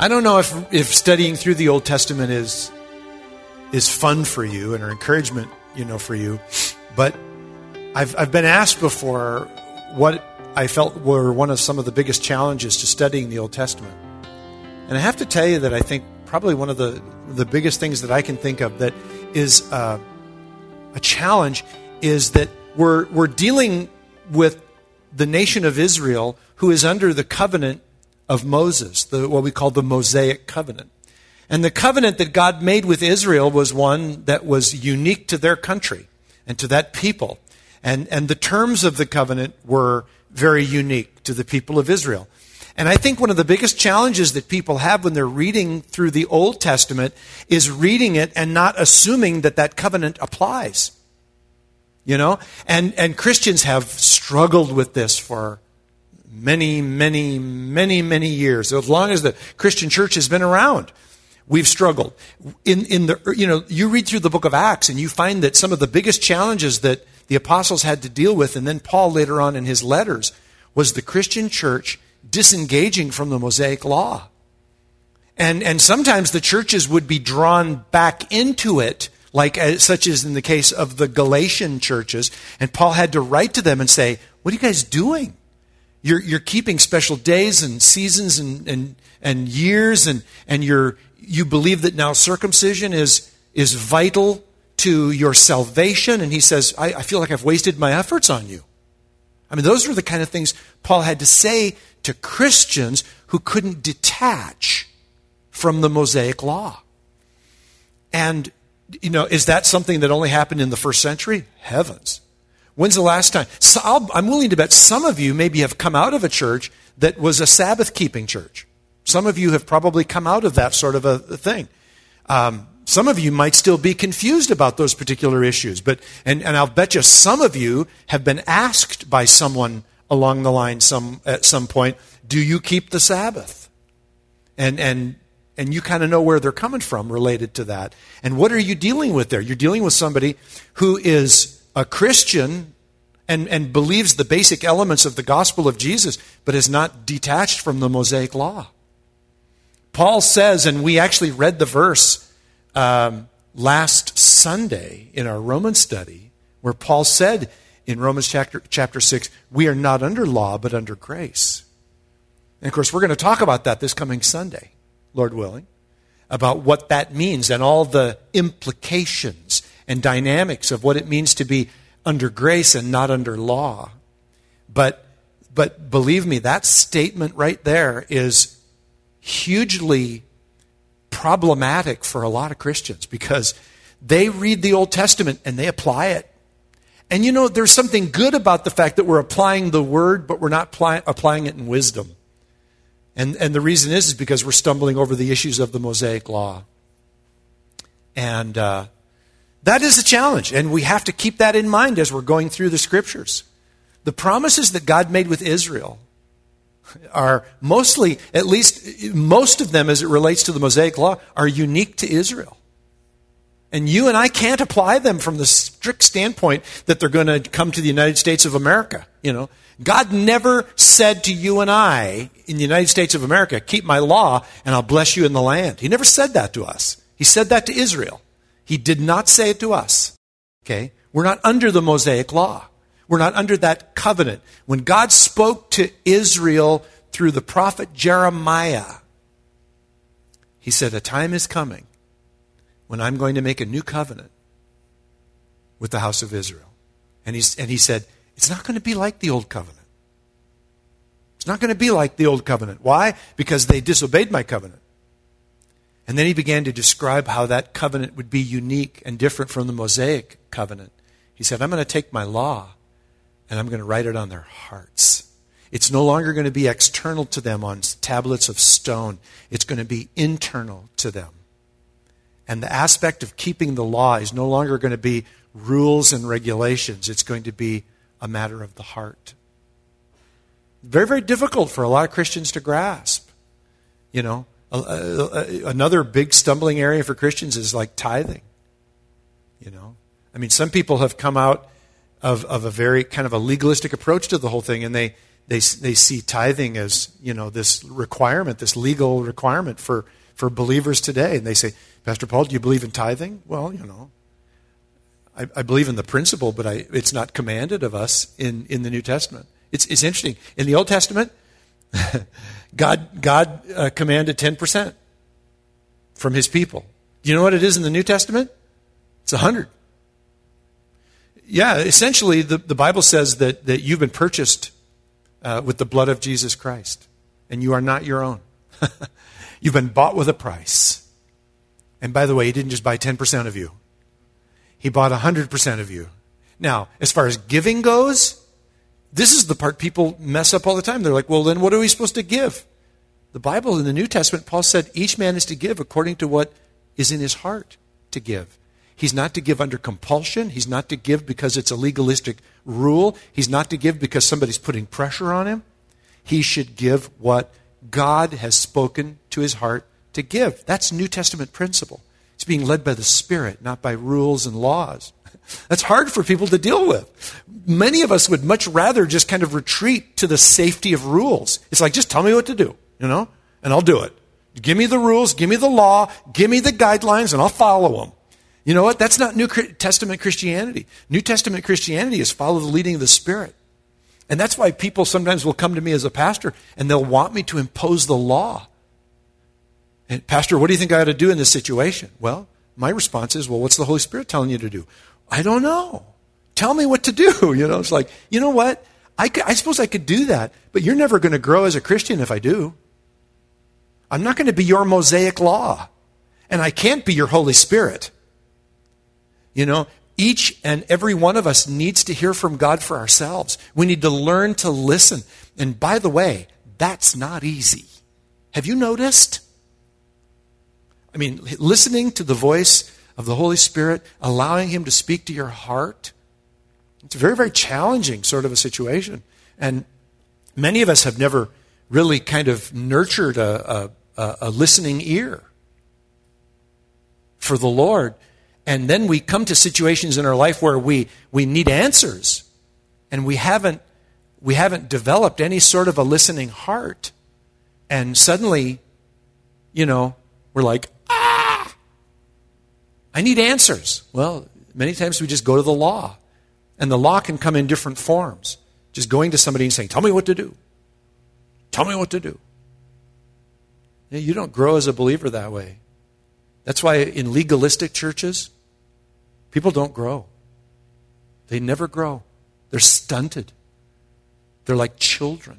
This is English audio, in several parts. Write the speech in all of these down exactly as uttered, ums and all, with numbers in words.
I don't know if, if studying through the Old Testament is is fun for you and or encouragement, you know, for you, but I've I've been asked before what I felt were one of some of the biggest challenges to studying the Old Testament. And I have to tell you that I think probably one of the, the biggest things that I can think of that is uh, a challenge is that we're we're dealing with the nation of Israel who is under the covenant of Moses, the, what we call the Mosaic covenant. And the covenant that God made with Israel was one that was unique to their country and to that people. And, and the terms of the covenant were very unique to the people of Israel. And I think one of the biggest challenges that people have when they're reading through the Old Testament is reading it and not assuming that that covenant applies. You know? And, and Christians have struggled with this for many, many, many, many years. As long as the Christian church has been around, we've struggled. In, in the, you know, you read through the book of Acts and you find that some of the biggest challenges that the apostles had to deal with, and then Paul later on in his letters, was the Christian church disengaging from the Mosaic law. And, and sometimes the churches would be drawn back into it, like as, such as in the case of the Galatian churches, and Paul had to write to them and say, what are you guys doing? You're, you're keeping special days and seasons and, and, and years, and, and you're, you believe that now circumcision is, is vital to your salvation. And he says, I, I feel like I've wasted my efforts on you. I mean, those were the kind of things Paul had to say to Christians who couldn't detach from the Mosaic law. And, you know, is that something that only happened in the first century? Heavens. When's the last time? So I'll, I'm willing to bet some of you maybe have come out of a church that was a Sabbath-keeping church. Some of you have probably come out of that sort of a, a thing. Um, some of you might still be confused about those particular issues. But and, and I'll bet you some of you have been asked by someone along the line some at some point, do you keep the Sabbath? And and and you kind of know where they're coming from related to that. And what are you dealing with there? You're dealing with somebody who is a Christian and, and believes the basic elements of the gospel of Jesus, but is not detached from the Mosaic law. Paul says, and we actually read the verse um, last Sunday in our Romans study, where Paul said in Romans chapter, chapter six, we are not under law, but under grace. And of course, we're going to talk about that this coming Sunday, Lord willing, about what that means and all the implications and dynamics of what it means to be under grace and not under law. But but believe me, that statement right there is hugely problematic for a lot of Christians because they read the Old Testament and they apply it. And you know, there's something good about the fact that we're applying the word, but we're not apply, applying it in wisdom. And and the reason is, is because we're stumbling over the issues of the Mosaic law. And uh, that is a challenge, and we have to keep that in mind as we're going through the Scriptures. The promises that God made with Israel are mostly, at least most of them as it relates to the Mosaic law, are unique to Israel. And you and I can't apply them from the strict standpoint that they're going to come to the United States of America. You know, God never said to you and I in the United States of America, keep my law and I'll bless you in the land. He never said that to us. He said that to Israel. He did not say it to us. Okay? We're not under the Mosaic law. We're not under that covenant. When God spoke to Israel through the prophet Jeremiah, he said, a time is coming when I'm going to make a new covenant with the house of Israel. And, he's, and he said, it's not going to be like the old covenant. It's not going to be like the old covenant. Why? Because they disobeyed my covenant. And then he began to describe how that covenant would be unique and different from the Mosaic covenant. He said, I'm going to take my law and I'm going to write it on their hearts. It's no longer going to be external to them on tablets of stone. It's going to be internal to them. And the aspect of keeping the law is no longer going to be rules and regulations. It's going to be a matter of the heart. Very, very difficult for a lot of Christians to grasp. You know, another big stumbling area for Christians is like tithing. You know, I mean, some people have come out of, of a very kind of a legalistic approach to the whole thing, and they, they they see tithing as, you know, this requirement, this legal requirement for, for believers today. And they say, Pastor Paul, do you believe in tithing? Well, you know, I, I believe in the principle, but I, it's not commanded of us in, in the New Testament. It's, it's interesting. In the Old Testament, God, God uh, commanded ten percent from his people. Do you know what it is in the New Testament? It's one hundred. Yeah, essentially, the, the Bible says that, that you've been purchased uh, with the blood of Jesus Christ, and you are not your own. You've been bought with a price. And by the way, he didn't just buy ten percent of you. He bought one hundred percent of you. Now, as far as giving goes, this is the part people mess up all the time. They're like, well, then what are we supposed to give? The Bible in the New Testament, Paul said, each man is to give according to what is in his heart to give. He's not to give under compulsion. He's not to give because it's a legalistic rule. He's not to give because somebody's putting pressure on him. He should give what God has spoken to his heart to give. That's New Testament principle. It's being led by the Spirit, not by rules and laws. That's hard for people to deal with. Many of us would much rather just kind of retreat to the safety of rules. It's like, just tell me what to do, you know, and I'll do it. Give me the rules, give me the law, give me the guidelines, and I'll follow them. You know what? That's not New Testament Christianity. New Testament Christianity is follow the leading of the Spirit. And that's why people sometimes will come to me as a pastor and they'll want me to impose the law. And Pastor, what do you think I ought to do in this situation? Well, my response is, well, what's the Holy Spirit telling you to do? I don't know. Tell me what to do. You know, it's like, you know what? I, could, I suppose I could do that, but you're never going to grow as a Christian if I do. I'm not going to be your Mosaic law. And I can't be your Holy Spirit. You know, each and every one of us needs to hear from God for ourselves. We need to learn to listen. And by the way, that's not easy. Have you noticed? I mean, listening to the voice of the Holy Spirit, allowing him to speak to your heart, it's a very, very challenging sort of a situation. And many of us have never really kind of nurtured a, a, a listening ear for the Lord. And then we come to situations in our life where we, we need answers. And we haven't, we haven't developed any sort of a listening heart. And suddenly, you know, we're like, ah, I need answers. Well, many times we just go to the law. And the law can come in different forms. Just going to somebody and saying, tell me what to do. Tell me what to do. You don't grow as a believer that way. That's why in legalistic churches, people don't grow. They never grow. They're stunted. They're like children.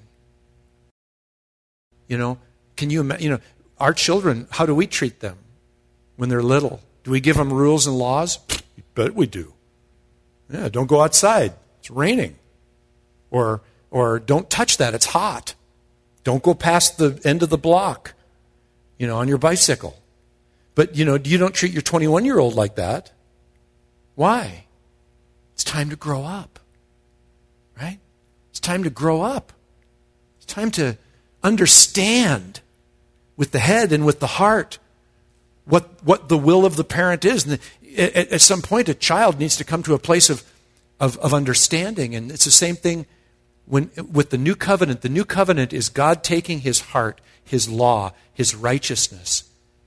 You know, can you imagine, you know, our children, how do we treat them when they're little? Do we give them rules and laws? You bet we do. Yeah, don't go outside. It's raining. Or, or don't touch that. It's hot. Don't go past the end of the block, you know, on your bicycle. But, you know, you don't treat your twenty-one-year-old like that. Why? It's time to grow up, right? It's time to grow up. It's time to understand with the head and with the heart what, what the will of the parent is. And at, at some point, a child needs to come to a place of, of, of understanding. And it's the same thing when with the new covenant. The new covenant is God taking his heart, his law, his righteousness,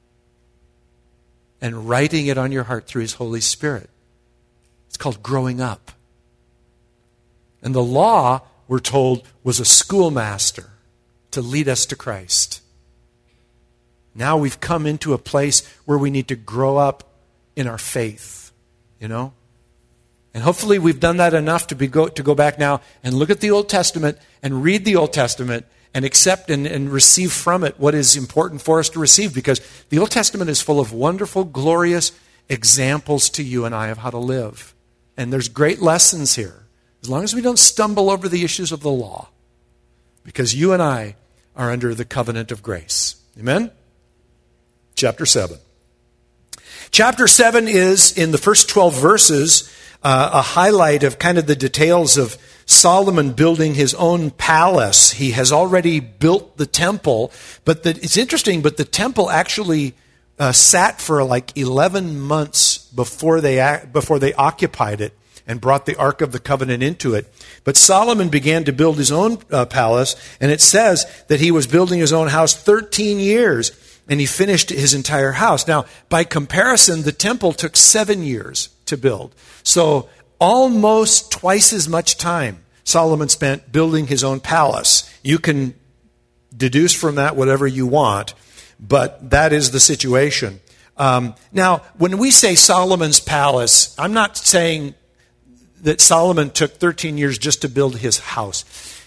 and writing it on your heart through his Holy Spirit. It's called growing up. And the law, we're told, was a schoolmaster to lead us to Christ. Now we've come into a place where we need to grow up in our faith, you know? And hopefully we've done that enough to, be go, to go back now and look at the Old Testament and read the Old Testament and accept and, and receive from it what is important for us to receive, because the Old Testament is full of wonderful, glorious examples to you and I of how to live. And there's great lessons here, as long as we don't stumble over the issues of the law, because you and I are under the covenant of grace. Amen? Chapter seven. Chapter seven is, in the first twelve verses, uh, a highlight of kind of the details of Solomon building his own palace. He has already built the temple, but the, it's interesting, but the temple actually uh, sat for like eleven months before they before they occupied it. and brought the Ark of the Covenant into it. But Solomon began to build his own uh, palace, and it says that he was building his own house thirteen years, and he finished his entire house. Now, by comparison, the temple took seven years to build. So almost twice as much time Solomon spent building his own palace. You can deduce from that whatever you want, but that is the situation. Um, now, when we say Solomon's palace, I'm not saying that Solomon took thirteen years just to build his house.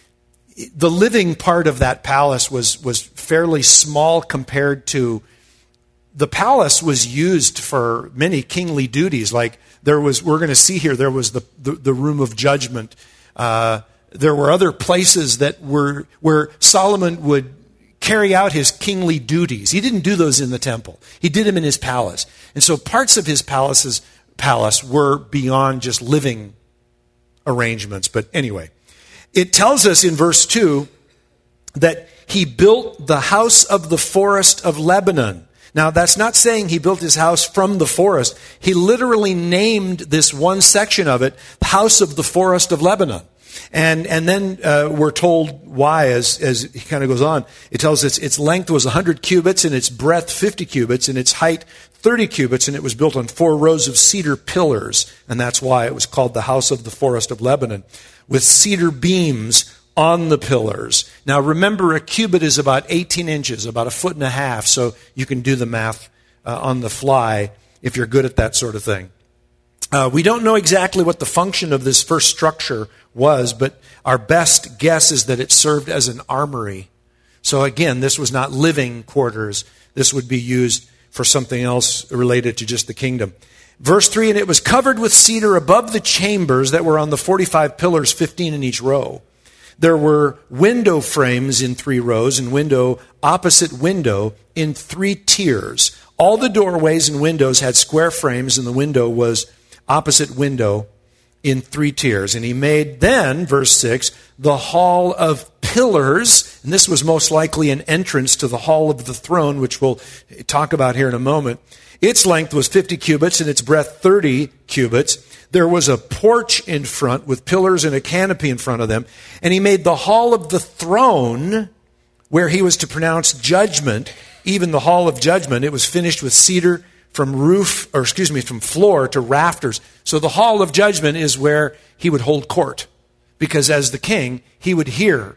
The living part of that palace was, was fairly small compared to, the palace was used for many kingly duties. Like there was, we're going to see here, there was the, the, the room of judgment. Uh, there were other places that were where Solomon would carry out his kingly duties. He didn't do those in the temple. He did them in his palace. And so parts of his palace's palace were beyond just living arrangements. But anyway, it tells us in verse two that he built the house of the forest of Lebanon. Now, that's not saying he built his house from the forest. He literally named this one section of it, the house of the forest of Lebanon. And and then uh, we're told why as, as he kind of goes on. It tells us its length was one hundred cubits, and its breadth fifty cubits, and its height thirty cubits, and it was built on four rows of cedar pillars. And that's why it was called the house of the forest of Lebanon, with cedar beams on the pillars. Now remember, a cubit is about eighteen inches, about a foot and a half, so you can do the math uh, on the fly if you're good at that sort of thing. Uh, we don't know exactly what the function of this first structure was, but our best guess is that it served as an armory. So again, this was not living quarters. This would be used for something else related to just the kingdom. Verse three, and it was covered with cedar above the chambers that were on the forty-five pillars, fifteen in each row. There were window frames in three rows, and window opposite window in three tiers. All the doorways and windows had square frames, and the window was opposite window in three tiers. And he made then, verse six, the hall of pillars, and this was most likely an entrance to the hall of the throne, which we'll talk about here in a moment. Its length was fifty cubits, and its breadth thirty cubits. There was a porch in front with pillars and a canopy in front of them. And he made the hall of the throne, where he was to pronounce judgment, even the hall of judgment. It was finished with cedar from roof, or excuse me, from floor to rafters. So the hall of judgment is where he would hold court, because as the king, he would hear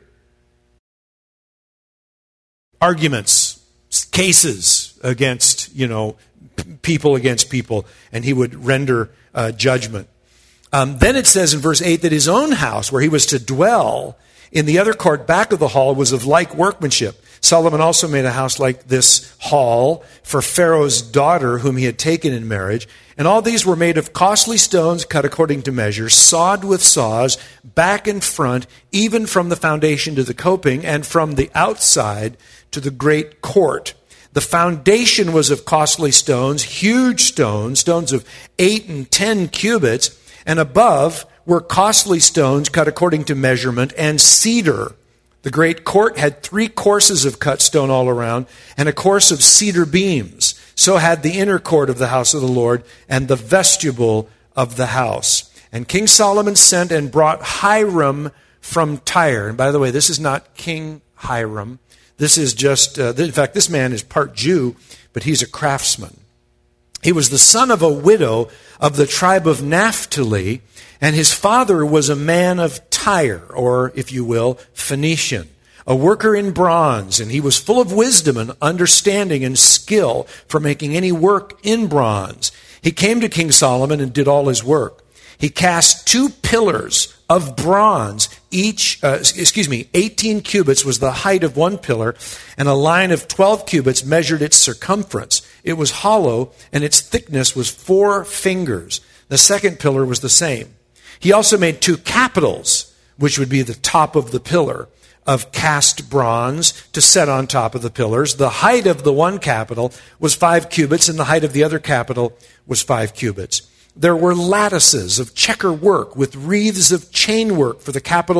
arguments, cases against, you know, p- people against people, and he would render uh, judgment. Um, then it says in verse eight that his own house, where he was to dwell in the other court back of the hall, was of like workmanship. Solomon also made a house like this hall for Pharaoh's daughter, whom he had taken in marriage. And all these were made of costly stones cut according to measure, sawed with saws, back and front, even from the foundation to the coping, and from the outside to the great court. The foundation was of costly stones, huge stones, stones of eight and ten cubits, and above were costly stones cut according to measurement, and cedar. The great court had three courses of cut stone all around, and a course of cedar beams. So had the inner court of the house of the Lord, and the vestibule of the house. And King Solomon sent and brought Hiram from Tyre. And by the way, this is not King Hiram. This is just, uh, in fact, this man is part Jew, but he's a craftsman. He was the son of a widow of the tribe of Naphtali, and his father was a man of Tyre, or, if you will, Phoenician, a worker in bronze, and he was full of wisdom and understanding and skill for making any work in bronze. He came to King Solomon and did all his work. He cast two pillars of bronze, each, uh, excuse me, eighteen cubits was the height of one pillar, and a line of twelve cubits measured its circumference. It was hollow, and its thickness was four fingers. The second pillar was the same. He also made two capitals, which would be the top of the pillar, of cast bronze to set on top of the pillars. The height of the one capital was five cubits, and the height of the other capital was five cubits. There were lattices of checker work with wreaths of chain work for the capitals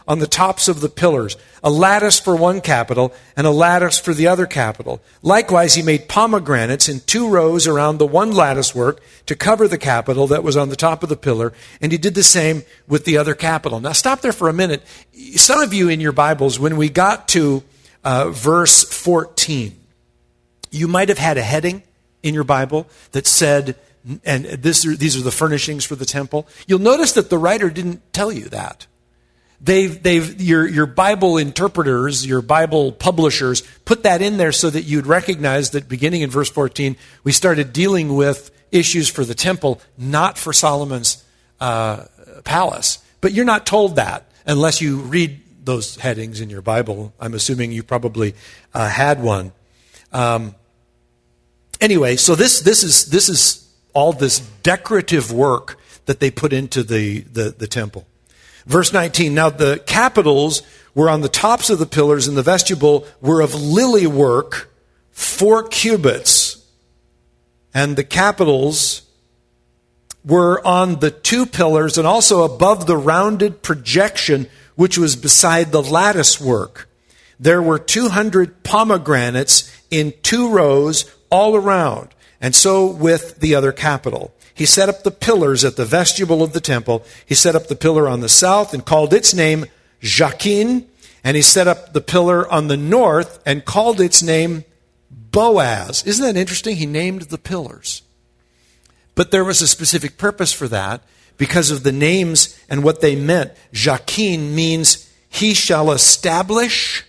on the tops of the pillars, a lattice for one capital and a lattice for the other capital. Likewise, he made pomegranates in two rows around the one lattice work to cover the capital that was on the top of the pillar, and he did the same with the other capital. Now, stop there for a minute. Some of you in your Bibles, when we got to uh, verse fourteen, you might have had a heading in your Bible that said, and this, these are the furnishings for the temple. You'll notice that the writer didn't tell you that. They've, they've, your, your Bible interpreters, your Bible publishers put that in there so that you'd recognize that beginning in verse fourteen, we started dealing with issues for the temple, not for Solomon's uh, palace. But you're not told that unless you read those headings in your Bible. I'm assuming you probably uh, had one. Um, anyway, so this this is this is all this decorative work that they put into the, the, the temple. Verse nineteen, now the capitals were on the tops of the pillars, and the vestibule were of lily work, four cubits. And the capitals were on the two pillars and also above the rounded projection which was beside the lattice work. There were two hundred pomegranates in two rows all around, and so with the other capital. He set up the pillars at the vestibule of the temple. He set up the pillar on the south and called its name Jachin, and he set up the pillar on the north and called its name Boaz. Isn't that interesting? He named the pillars. But there was a specific purpose for that because of the names and what they meant. Jachin means he shall establish,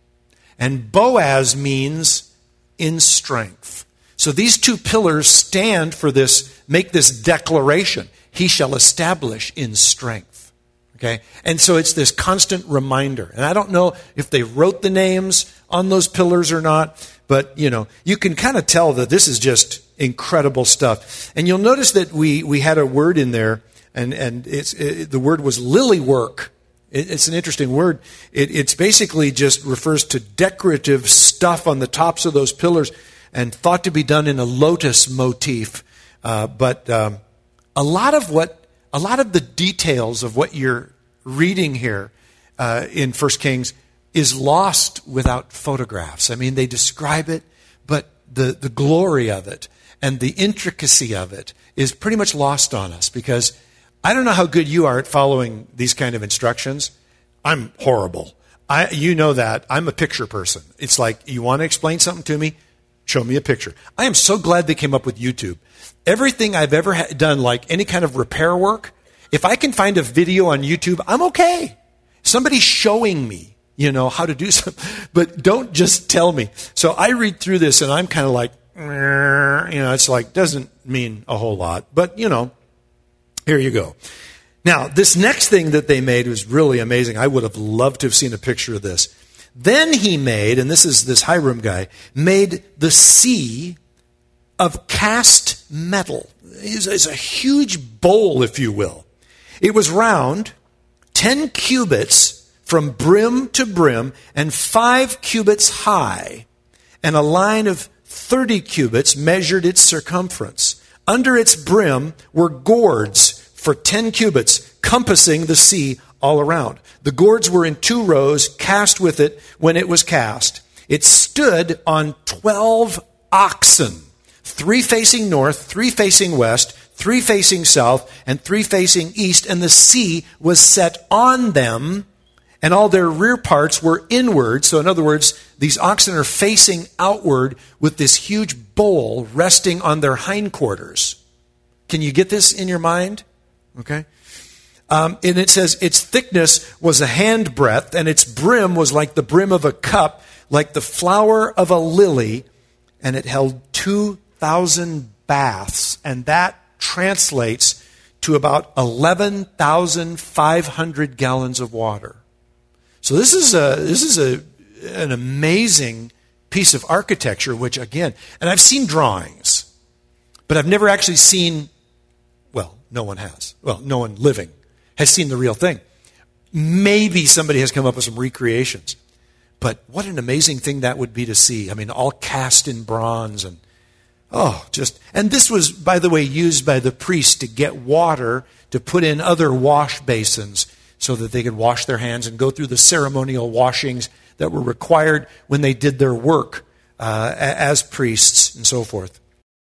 and Boaz means in strength. So these two pillars stand for this, make this declaration. He shall establish in strength. Okay? And so it's this constant reminder. And I don't know if they wrote the names on those pillars or not, but, you know, you can kind of tell that this is just incredible stuff. And you'll notice that we, we had a word in there, and, and it's, it, the word was lily work. It, it's an interesting word. It it's basically just refers to decorative stuff on the tops of those pillars, and thought to be done in a lotus motif. Uh, but um, a lot of what, a lot of the details of what you're reading here uh, in First Kings is lost without photographs. I mean, they describe it, but the, the glory of it and the intricacy of it is pretty much lost on us, because I don't know how good you are at following these kind of instructions. I'm horrible. I, you know that. I'm a picture person. It's like, you want to explain something to me? Show me a picture. I am so glad they came up with YouTube. Everything I've ever ha- done, like any kind of repair work, if I can find a video on YouTube, I'm okay. Somebody showing me, you know, how to do something. But don't just tell me. So I read through this and I'm kind of like, you know, it's like, doesn't mean a whole lot. But, you know, here you go. Now, this next thing that they made was really amazing. I would have loved to have seen a picture of this. Then he made, and this is this Hiram guy, made the sea of cast metal. It's a huge bowl, if you will. It was round, ten cubits from brim to brim, and five cubits high, and a line of thirty cubits measured its circumference. Under its brim were gourds for ten cubits, compassing the sea all around. The gourds were in two rows, cast with it when it was cast. It stood on twelve oxen, three facing north, three facing west, three facing south, and three facing east, and the sea was set on them, and all their rear parts were inward. So in other words, these oxen are facing outward with this huge bowl resting on their hindquarters. Can you get this in your mind? Okay. Um, and it says its thickness was a handbreadth, and its brim was like the brim of a cup, like the flower of a lily, and it held two thousand baths, and that translates to about eleven thousand five hundred gallons of water. So this is a this is a an amazing piece of architecture, which again, and I've seen drawings, but I've never actually seen, well, no one has. Well, no one living has seen the real thing. Maybe somebody has come up with some recreations. But what an amazing thing that would be to see. I mean, all cast in bronze and, oh, just, and this was, by the way, used by the priest to get water to put in other wash basins so that they could wash their hands and go through the ceremonial washings that were required when they did their work uh, as priests and so forth.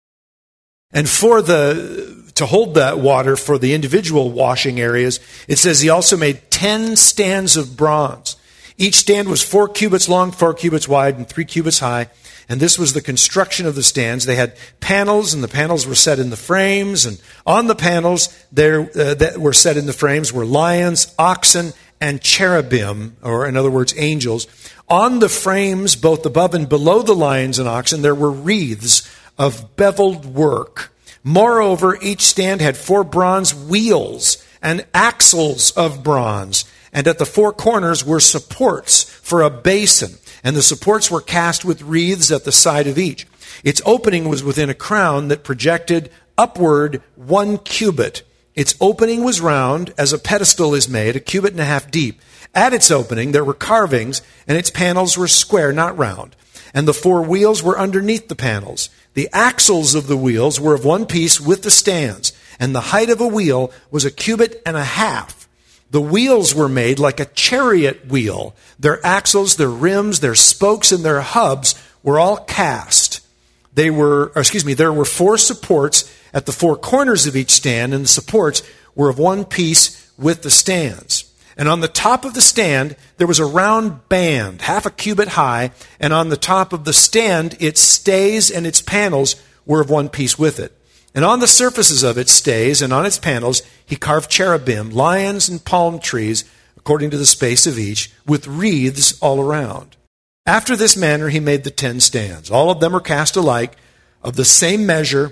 And for the to hold that water for the individual washing areas, it says he also made ten stands of bronze. Each stand was four cubits long, four cubits wide, and three cubits high. And this was the construction of the stands. They had panels, and the panels were set in the frames. And on the panels there uh, that were set in the frames were lions, oxen, and cherubim, or in other words, angels. On the frames, both above and below the lions and oxen, there were wreaths of beveled work. Moreover, each stand had four bronze wheels and axles of bronze. And at the four corners were supports for a basin. And the supports were cast with wreaths at the side of each. Its opening was within a crown that projected upward one cubit. Its opening was round, as a pedestal is made, a cubit and a half deep. At its opening there were carvings, and its panels were square, not round. And the four wheels were underneath the panels. The axles of the wheels were of one piece with the stands, and the height of a wheel was a cubit and a half. The wheels were made like a chariot wheel. Their axles, their rims, their spokes, and their hubs were all cast. They were, or excuse me, there were four supports at the four corners of each stand, and the supports were of one piece with the stands. And on the top of the stand, there was a round band, half a cubit high, and on the top of the stand, its stays and its panels were of one piece with it. And on the surfaces of its stays and on its panels, he carved cherubim, lions, and palm trees, according to the space of each, with wreaths all around. After this manner, he made the ten stands. All of them were cast alike, of the same measure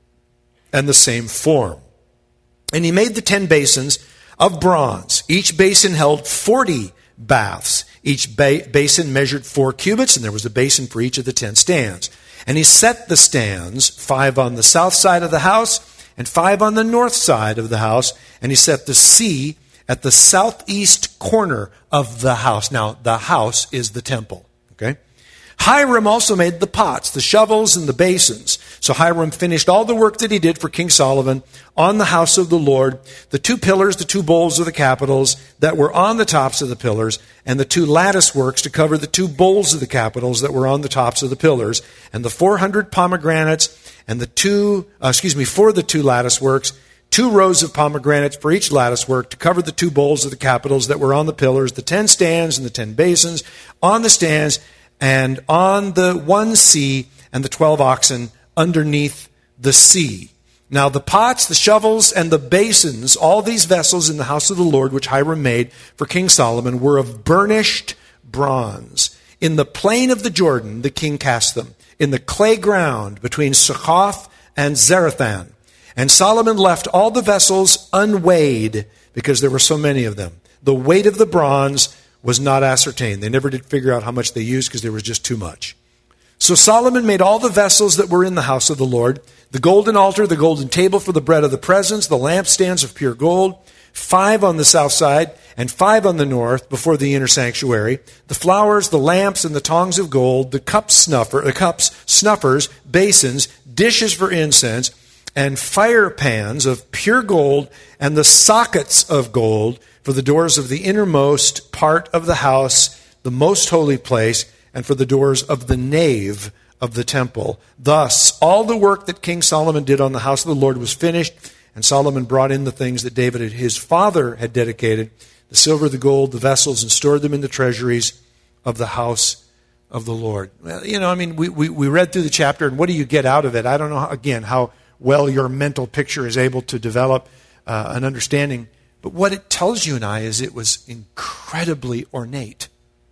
and the same form. And he made the ten basins of bronze. Each basin held forty baths. Each ba- basin measured four cubits, and there was a basin for each of the ten stands. And he set the stands, five on the south side of the house, and five on the north side of the house. And he set the sea at the southeast corner of the house. Now, the house is the temple. Okay? Hiram also made the pots, the shovels, and the basins. So Hiram finished all the work that he did for King Solomon on the house of the Lord, the two pillars, the two bowls of the capitals that were on the tops of the pillars, and the two lattice works to cover the two bowls of the capitals that were on the tops of the pillars, and the four hundred pomegranates, and the two, uh, excuse me, for the two lattice works, two rows of pomegranates for each lattice work to cover the two bowls of the capitals that were on the pillars, the ten stands and the ten basins on the stands, and on the one sea and the twelve oxen underneath the sea. Now the pots, the shovels, and the basins, all these vessels in the house of the Lord, which Hiram made for King Solomon, were of burnished bronze. In the plain of the Jordan, the king cast them, in the clay ground between Succoth and Zarethan. And Solomon left all the vessels unweighed, because there were so many of them. The weight of the bronze was not ascertained. They never did figure out how much they used, because there was just too much. So Solomon made all the vessels that were in the house of the Lord, the golden altar, the golden table for the bread of the presence, the lampstands of pure gold, five on the south side and five on the north before the inner sanctuary, the flowers, the lamps, and the tongs of gold, the cup snuffer, the cups, snuffers, basins, dishes for incense, and fire pans of pure gold, and the sockets of gold for the doors of the innermost part of the house, the most holy place, and for the doors of the nave of the temple. Thus, all the work that King Solomon did on the house of the Lord was finished, and Solomon brought in the things that David, his father, had dedicated, the silver, the gold, the vessels, and stored them in the treasuries of the house of the Lord. Well, you know, I mean, we, we, we read through the chapter, and what do you get out of it? I don't know, again, how well your mental picture is able to develop uh, an understanding. But what it tells you and I is it was incredibly ornate.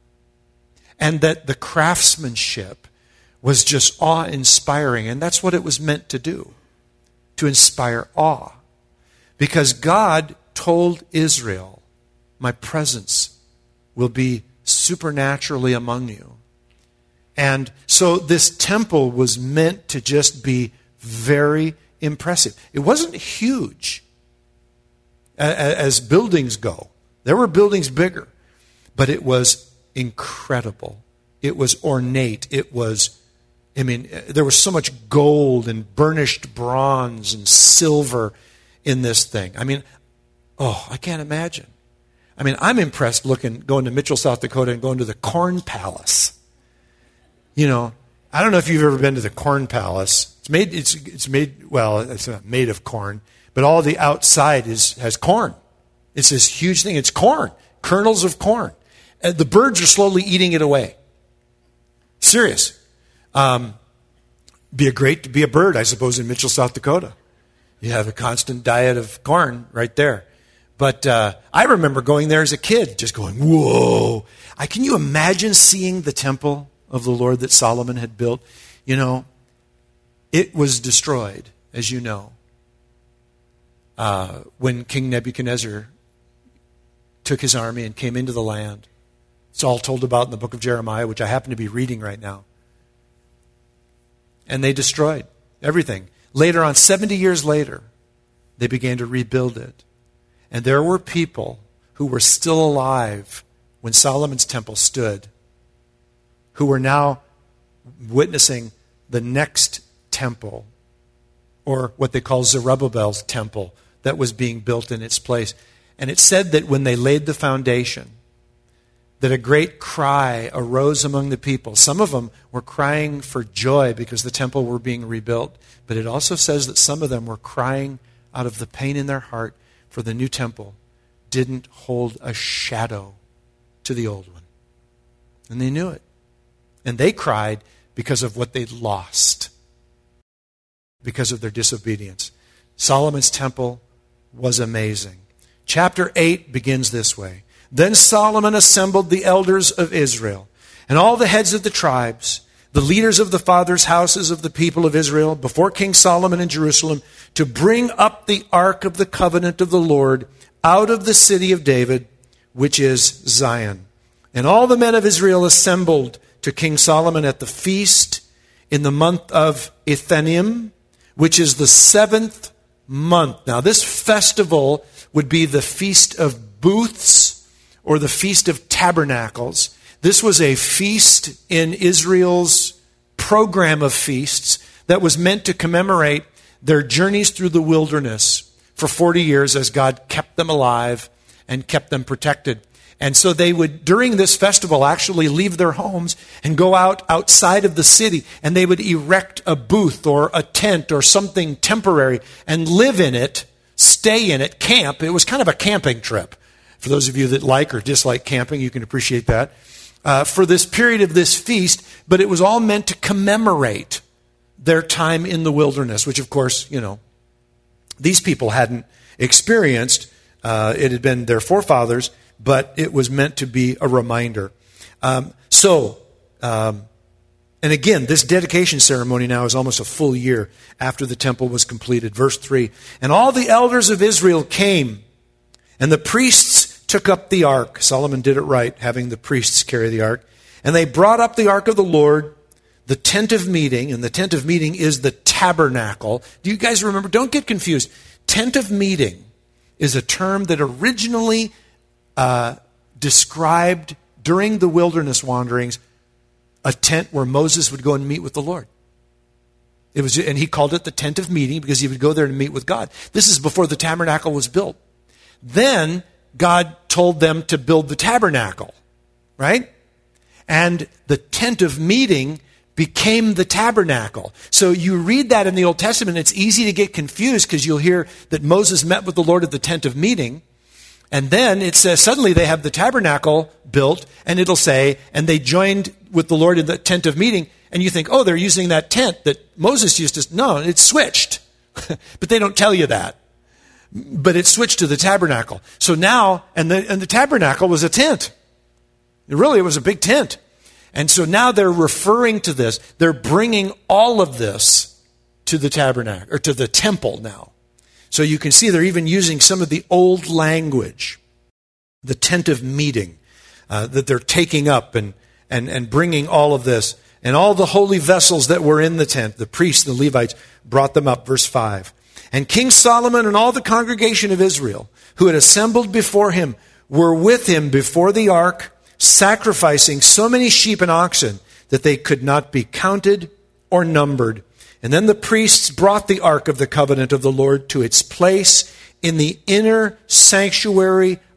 And that the craftsmanship was just awe-inspiring. And that's what it was meant to do, to inspire awe. Because God told Israel, my presence will be supernaturally among you. And so this temple was meant to just be very impressive. It wasn't huge as buildings go. There were buildings bigger, but it was incredible. It was ornate. It was, I mean, there was so much gold and burnished bronze and silver in this thing. I mean, oh, I can't imagine. I mean, I'm impressed looking, going to Mitchell, South Dakota and going to the Corn Palace. You know, I don't know if you've ever been to the Corn Palace. It's made, it's, it's made, well, it's not made of corn, but all the outside is, has corn. It's this huge thing. It's corn, kernels of corn. And the birds are slowly eating it away. Serious. Um, be a great to be a bird, I suppose, in Mitchell, South Dakota. You have a constant diet of corn right there. But uh, I remember going there as a kid, just going, whoa. I, can you imagine seeing the temple of the Lord that Solomon had built? You know, it was destroyed, as you know, uh, when King Nebuchadnezzar took his army and came into the land. It's all told about in the book of Jeremiah, which I happen to be reading right now. And they destroyed everything. Later on, seventy years later, they began to rebuild it. And there were people who were still alive when Solomon's temple stood, who were now witnessing the next temple, or what they call Zerubbabel's temple, that was being built in its place. And it said that when they laid the foundation, that a great cry arose among the people. Some of them were crying for joy because the temple were being rebuilt. But it also says that some of them were crying out of the pain in their heart, for the new temple didn't hold a shadow to the old one. And they knew it. And they cried because of what they'd lost, because of their disobedience. Solomon's temple was amazing. Chapter eight begins this way. Then Solomon assembled the elders of Israel and all the heads of the tribes, the leaders of the fathers' houses of the people of Israel, before King Solomon in Jerusalem, to bring up the ark of the covenant of the Lord out of the city of David, which is Zion. And all the men of Israel assembled to King Solomon at the feast in the month of Ethanim, which is the seventh month. Now, this festival would be the Feast of Booths, or the Feast of Tabernacles. This was a feast in Israel's program of feasts that was meant to commemorate their journeys through the wilderness for forty years as God kept them alive and kept them protected. And so they would, during this festival, actually leave their homes and go out outside of the city, and they would erect a booth or a tent or something temporary and live in it, stay in it, camp. It was kind of a camping trip. For those of you that like or dislike camping, you can appreciate that. Uh, for this period of this feast, but it was all meant to commemorate their time in the wilderness, which of course, you know, these people hadn't experienced. Uh, it had been their forefathers, but it was meant to be a reminder. Um, so, um, and again, this dedication ceremony now is almost a full year after the temple was completed. Verse three, and all the elders of Israel came, and the priests took up the ark. Solomon did it right, having the priests carry the ark. And they brought up the ark of the Lord, the tent of meeting, and the tent of meeting is the tabernacle. Do you guys remember? Don't get confused. Tent of meeting is a term that originally uh, described during the wilderness wanderings a tent where Moses would go and meet with the Lord. It was, and he called it the tent of meeting because he would go there to meet with God. This is before the tabernacle was built. Then God told them to build the tabernacle, right? And the tent of meeting became the tabernacle. So you read that in the Old Testament, it's easy to get confused because you'll hear that Moses met with the Lord at the tent of meeting. And then it says suddenly they have the tabernacle built, and it'll say, and they joined with the Lord in the tent of meeting. And you think, oh, they're using that tent that Moses used to. No, it's switched. But they don't tell you that. But it switched to the tabernacle. So now, and the, and the tabernacle was a tent. It really, it was a big tent. And so now they're referring to this. They're bringing all of this to the tabernacle, or to the temple now. So you can see they're even using some of the old language, the tent of meeting, uh, that they're taking up and, and, and bringing all of this. And all the holy vessels that were in the tent, the priests, the Levites, brought them up. Verse five. And King Solomon and all the congregation of Israel who had assembled before him were with him before the ark, sacrificing so many sheep and oxen that they could not be counted or numbered. And then the priests brought the ark of the covenant of the Lord to its place in the inner sanctuary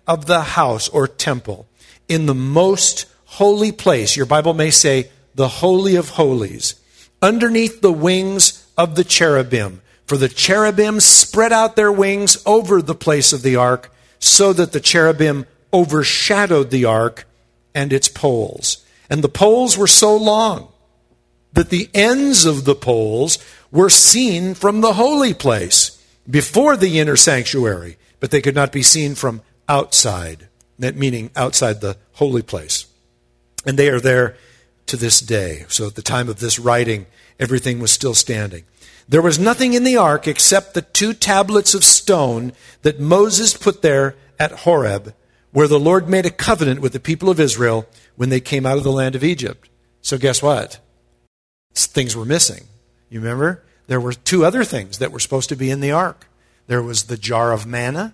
of the house or temple, in the most holy place. Your Bible may say the Holy of Holies, underneath the wings of the cherubim. For the cherubim spread out their wings over the place of the ark, so that the cherubim overshadowed the ark and its poles. And the poles were so long that the ends of the poles were seen from the holy place before the inner sanctuary, but they could not be seen from outside, that meaning outside the holy place. And they are there to this day. So at the time of this writing, everything was still standing. There was nothing in the ark except the two tablets of stone that Moses put there at Horeb, where the Lord made a covenant with the people of Israel when they came out of the land of Egypt. So guess what? Things were missing. You remember? There were two other things that were supposed to be in the ark. There was the jar of manna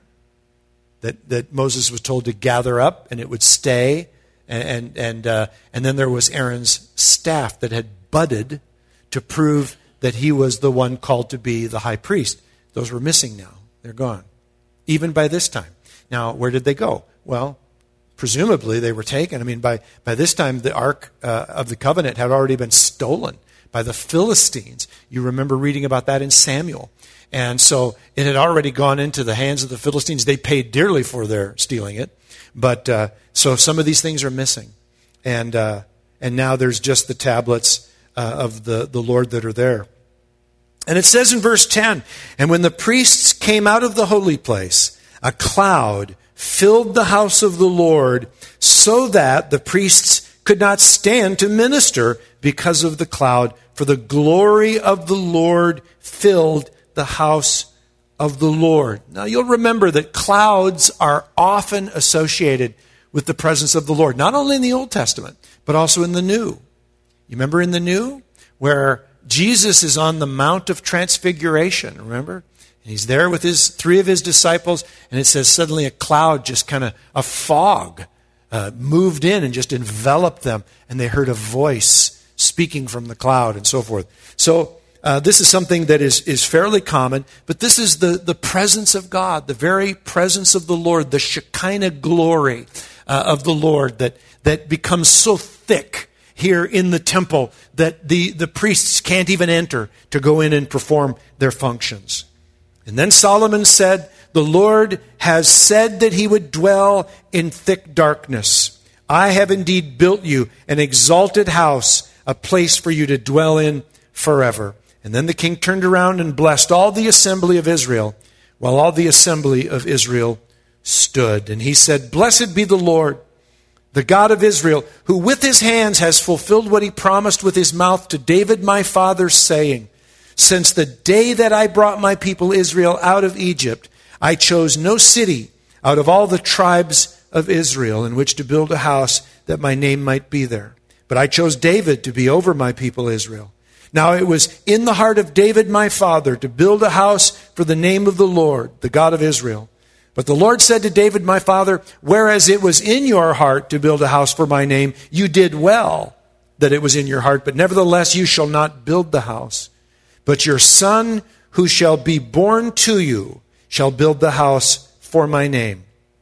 that, that Moses was told to gather up, and it would stay. And and and, uh, and then there was Aaron's staff that had budded to prove that he was the one called to be the high priest. Those were missing now. They're gone. Even by this time. Now, where did they go? Well, presumably they were taken. I mean, by, by this time, the Ark uh, of the Covenant had already been stolen by the Philistines. You remember reading about that in Samuel. And so it had already gone into the hands of the Philistines. They paid dearly for their stealing it. But uh, so some of these things are missing. And uh, and now there's just the tablets uh, of the, the Lord that are there. And it says in verse ten, and when the priests came out of the holy place, a cloud filled the house of the Lord, so that the priests could not stand to minister because of the cloud, for the glory of the Lord filled the house of the Lord. Now you'll remember that clouds are often associated with the presence of the Lord, not only in the Old Testament, but also in the New. You remember in the New, where Jesus is on the Mount of Transfiguration, remember? And he's there with his three of his disciples, and it says suddenly a cloud, just kind of a fog, uh, moved in and just enveloped them, and they heard a voice speaking from the cloud and so forth. So uh, this is something that is, is fairly common, but this is the, the presence of God, the very presence of the Lord, the Shekinah glory uh, of the Lord that, that becomes so thick here in the temple that the, the priests can't even enter to go in and perform their functions. And then Solomon said, the Lord has said that he would dwell in thick darkness. I have indeed built you an exalted house, a place for you to dwell in forever. And then the king turned around and blessed all the assembly of Israel, while all the assembly of Israel stood. And he said, blessed be the Lord, the God of Israel, who with his hands has fulfilled what he promised with his mouth to David my father, saying, since the day that I brought my people Israel out of Egypt, I chose no city out of all the tribes of Israel in which to build a house that my name might be there. But I chose David to be over my people Israel. Now it was in the heart of David my father to build a house for the name of the Lord, the God of Israel. But the Lord said to David my father, whereas it was in your heart to build a house for my name, you did well that it was in your heart, but nevertheless you shall not build the house. But your son who shall be born to you shall build the house for my name.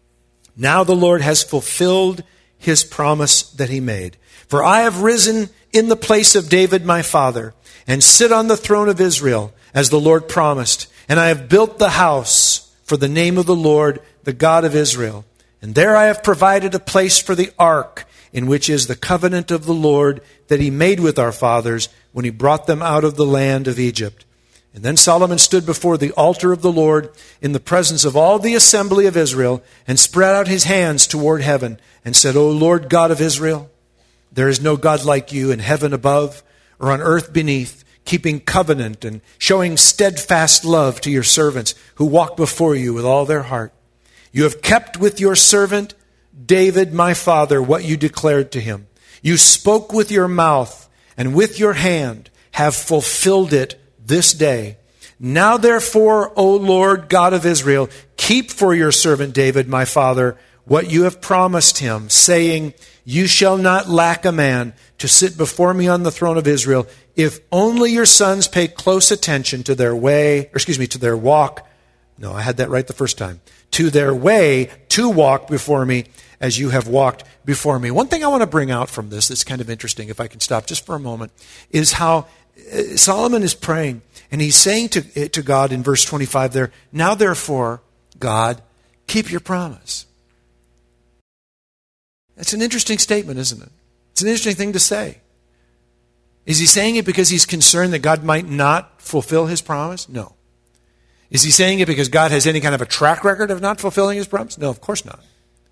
Now the Lord has fulfilled his promise that he made. For I have risen in the place of David my father, and sit on the throne of Israel, as the Lord promised. And I have built the house for the name of the Lord, the God of Israel. And there I have provided a place for the ark, in which is the covenant of the Lord that he made with our fathers when he brought them out of the land of Egypt. And then Solomon stood before the altar of the Lord in the presence of all the assembly of Israel, and spread out his hands toward heaven, and said, O Lord God of Israel, there is no God like you in heaven above or on earth beneath, keeping covenant and showing steadfast love to your servants who walk before you with all their heart. You have kept with your servant David, my father, what you declared to him. You spoke with your mouth, and with your hand have fulfilled it this day. Now therefore, O Lord God of Israel, keep for your servant David, my father, what you have promised him, saying, you shall not lack a man to sit before me on the throne of Israel, if only your sons pay close attention to their way, or excuse me, to their walk. No, I had that right the first time. to their way to walk before me as you have walked before me. One thing I want to bring out from this that's kind of interesting, if I can stop just for a moment, is how Solomon is praying, and he's saying to, to God in verse twenty-five there, now therefore, God, keep your promise. That's an interesting statement, isn't it? It's an interesting thing to say. Is he saying it because he's concerned that God might not fulfill his promise? No. Is he saying it because God has any kind of a track record of not fulfilling his promise? No, of course not.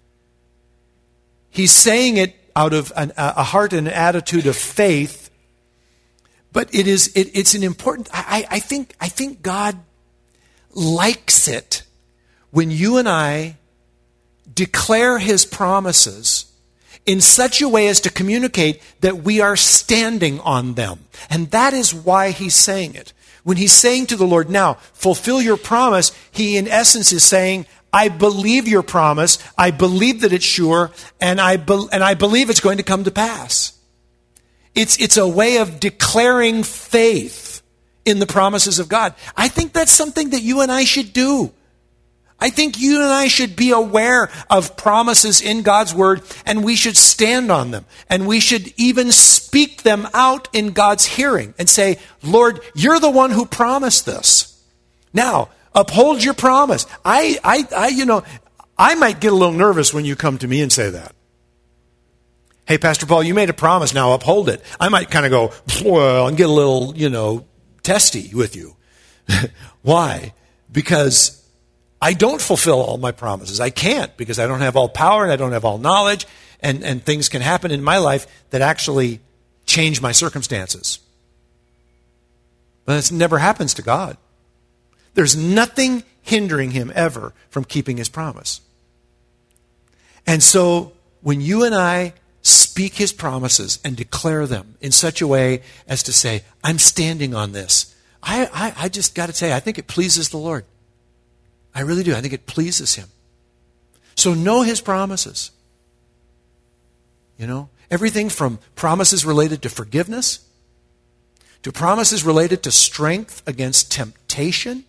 He's saying it out of an, a heart and an attitude of faith, but it is it, it's an important. I, I think I think God likes it when you and I declare his promises in such a way as to communicate that we are standing on them. And that is why he's saying it. When he's saying to the Lord, now, fulfill your promise, he in essence is saying, I believe your promise, I believe that it's sure, and I be- and I believe it's going to come to pass. It's, it's a way of declaring faith in the promises of God. I think that's something that you and I should do. I think you and I should be aware of promises in God's word, and we should stand on them. And we should even speak them out in God's hearing and say, Lord, you're the one who promised this. Now, uphold your promise. I, I, I, you know, I might get a little nervous when you come to me and say that. Hey, Pastor Paul, you made a promise, now uphold it. I might kind of go, well, and get a little, you know, testy with you. Why? Because I don't fulfill all my promises. I can't, because I don't have all power and I don't have all knowledge, and, and things can happen in my life that actually change my circumstances. But it never happens to God. There's nothing hindering him ever from keeping his promise. And so when you and I speak his promises and declare them in such a way as to say, I'm standing on this, I, I, I just got to say, I think it pleases the Lord. I really do. I think it pleases him. So know his promises. You know, everything from promises related to forgiveness, to promises related to strength against temptation,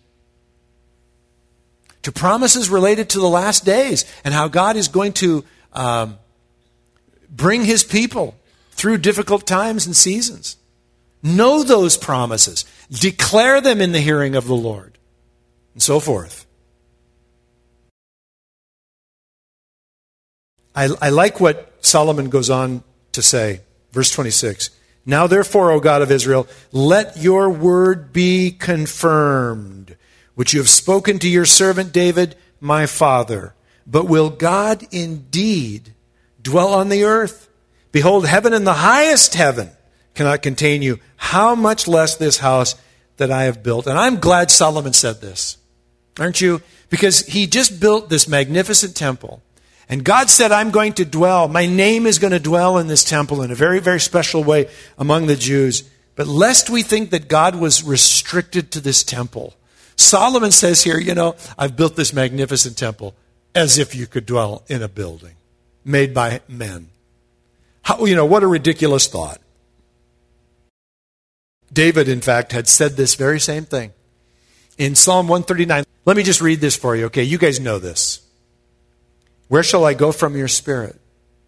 to promises related to the last days and how God is going to um, bring his people through difficult times and seasons. Know those promises. Declare them in the hearing of the Lord, and so forth. I, I like what Solomon goes on to say. Verse twenty-six. Now therefore, O God of Israel, let your word be confirmed, which you have spoken to your servant David, my father. But will God indeed dwell on the earth? Behold, heaven and the highest heaven cannot contain you. How much less this house that I have built? And I'm glad Solomon said this. Aren't you? Because he just built this magnificent temple. And God said, I'm going to dwell, my name is going to dwell in this temple in a very, very special way among the Jews. But lest we think that God was restricted to this temple, Solomon says here, you know, I've built this magnificent temple as if you could dwell in a building made by men. How, you know, what a ridiculous thought. David, in fact, had said this very same thing. In Psalm one thirty-nine, let me just read this for you, okay? You guys know this. Where shall I go from your spirit?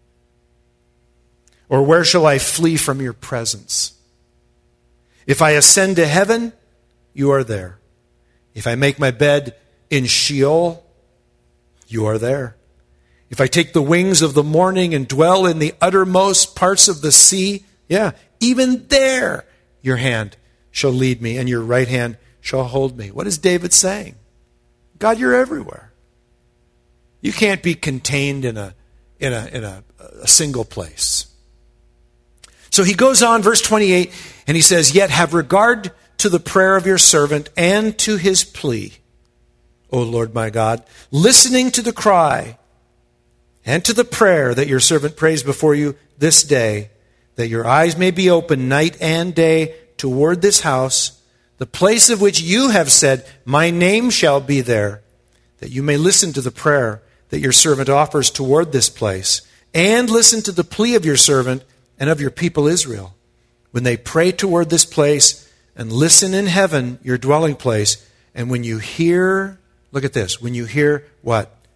Or where shall I flee from your presence? If I ascend to heaven, you are there. If I make my bed in Sheol, you are there. If I take the wings of the morning and dwell in the uttermost parts of the sea, yeah, even there your hand shall lead me and your right hand shall hold me. What is David saying? God, you're everywhere. You can't be contained in a in a in a, a single place. So he goes on, verse twenty-eight, and he says, yet have regard to the prayer of your servant and to his plea, O Lord my God, listening to the cry and to the prayer that your servant prays before you this day, that your eyes may be open night and day toward this house, the place of which you have said, my name shall be there, that you may listen to the prayer that your servant offers toward this place, and listen to the plea of your servant and of your people Israel, when they pray toward this place, and listen in heaven, your dwelling place, and when you hear, look at this, when you hear what?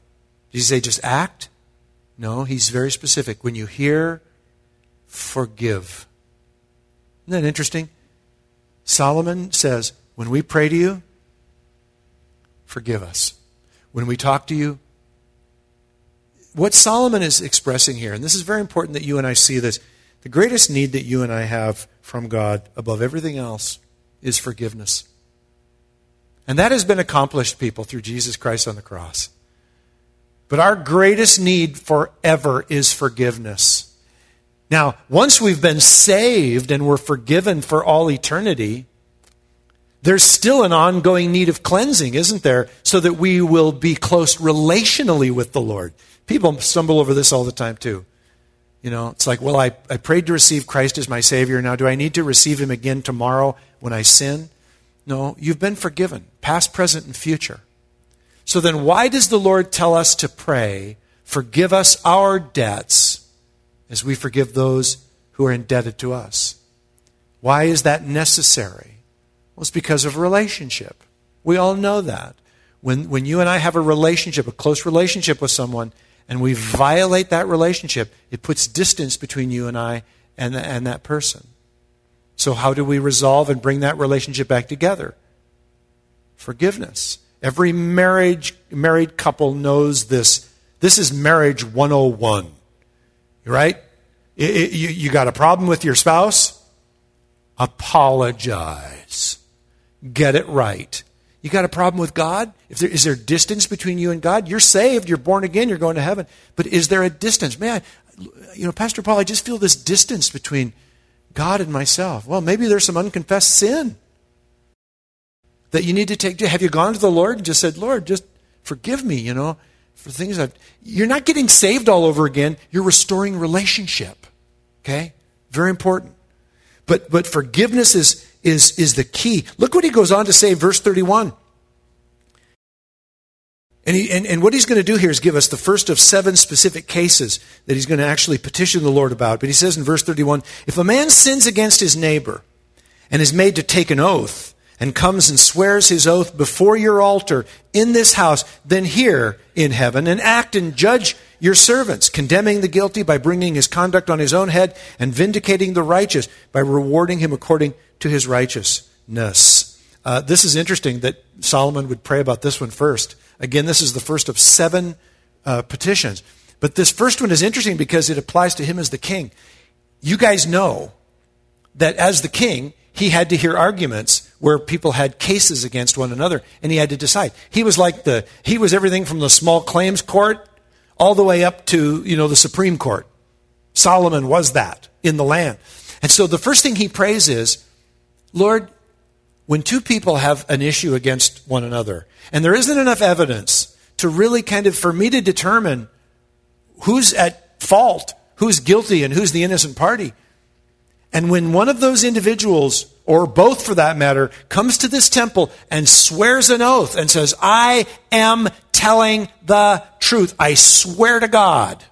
Did he say just act? No, he's very specific. When you hear, forgive. Isn't that interesting? Solomon says, when we pray to you, forgive us. When we talk to you, what Solomon is expressing here, and this is very important that you and I see this, the greatest need that you and I have from God above everything else is forgiveness. And that has been accomplished, people, through Jesus Christ on the cross. But our greatest need forever is forgiveness. Now, once we've been saved and we're forgiven for all eternity, there's still an ongoing need of cleansing, isn't there? So that we will be close relationally with the Lord. People stumble over this all the time too. You know, it's like, well, I, I prayed to receive Christ as my Savior. Now, do I need to receive Him again tomorrow when I sin? No, you've been forgiven, past, present, and future. So then why does the Lord tell us to pray, forgive us our debts as we forgive those who are indebted to us? Why is that necessary? Well, it's because of relationship. We all know that. When, when you and I have a relationship, a close relationship with someone, and we violate that relationship, it puts distance between you and I and, the, and that person. So how do we resolve and bring that relationship back together? Forgiveness. Every marriage, married couple knows this. This is marriage one oh one. Right? It, it, you, you got a problem with your spouse? Apologize. Get it right. You got a problem with God? If there, is there distance between you and God? You're saved, you're born again, you're going to heaven. But is there a distance? Man, you know, Pastor Paul, I just feel this distance between God and myself. Well, maybe there's some unconfessed sin that you need to take. Have you gone to the Lord and just said, Lord, just forgive me, you know, for things I've... You're not getting saved all over again. You're restoring relationship. Okay? Very important. But but forgiveness is, is, is the key. Look what he goes on to say, verse thirty-one. And, he, and, and what he's going to do here is give us the first of seven specific cases that he's going to actually petition the Lord about. But he says in verse thirty-one, if a man sins against his neighbor and is made to take an oath and comes and swears his oath before your altar in this house, then hear in heaven and act and judge your servants, condemning the guilty by bringing his conduct on his own head and vindicating the righteous by rewarding him according to his righteousness. Uh, this is interesting that Solomon would pray about this one first. Again, this is the first of seven uh, petitions. But this first one is interesting because it applies to him as the king. You guys know that as the king, he had to hear arguments where people had cases against one another, and he had to decide. He was like the, he was everything from the small claims court all the way up to, you know, the Supreme Court. Solomon was that in the land. And so the first thing he prays is, Lord, when two people have an issue against one another, and there isn't enough evidence to really kind of, for me to determine who's at fault, who's guilty, and who's the innocent party. And when one of those individuals, or both for that matter, comes to this temple and swears an oath and says, I am telling the truth. I swear to God.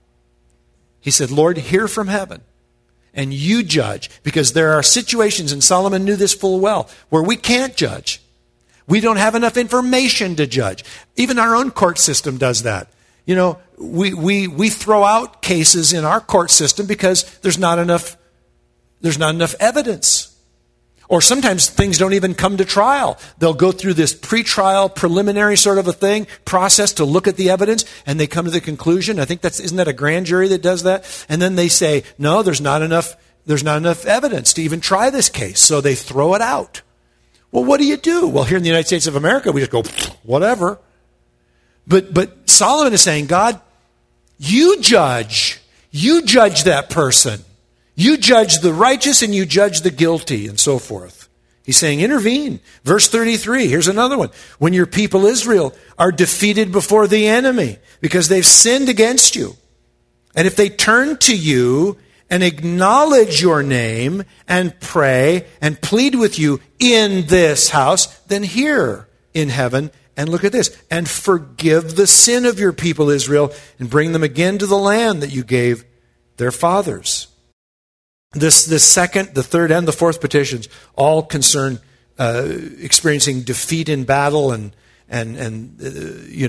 He said, Lord, hear from heaven. And you judge, because there are situations, and Solomon knew this full well, where we can't judge. We don't have enough information to judge. Even our own court system does that. You know, we we we throw out cases in our court system because there's not enough there's not enough evidence. Or sometimes things don't even come to trial. They'll go through this pre-trial, preliminary sort of a thing, process to look at the evidence, and they come to the conclusion. I think that's, isn't that a grand jury that does that? And then they say, no, there's not enough, there's not enough evidence to even try this case. So they throw it out. Well, what do you do? Well, here in the United States of America, we just go, whatever. But, but Solomon is saying, God, you judge. You judge that person. You judge the righteous and you judge the guilty, and so forth. He's saying, intervene. Verse thirty-three, here's another one. When your people Israel are defeated before the enemy because they've sinned against you, and if they turn to you and acknowledge your name and pray and plead with you in this house, then hear in heaven and look at this, and forgive the sin of your people Israel and bring them again to the land that you gave their fathers. This, this second, the third, and the fourth petitions all concern uh, experiencing defeat in battle and and and uh, you know